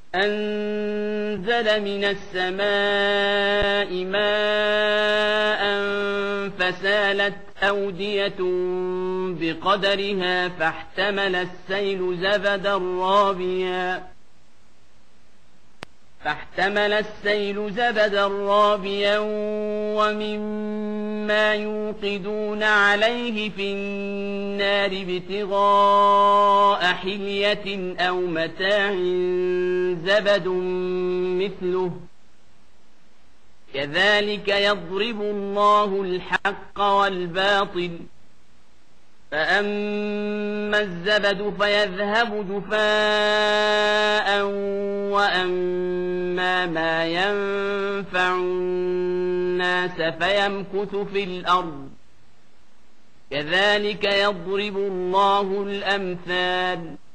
أنزل من السماء ماء فسالت أودية بقدرها فاحتمل السيل زبدا رابيا ومما يوقدون عليه في النار ابتغاء حلية أو متاع زبد مثله كذلك يضرب الله الحق والباطل فأما الزبد فيذهب جفاء وأما ما ينفع الناس فيمكث في الأرض كذلك يضرب الله الأمثال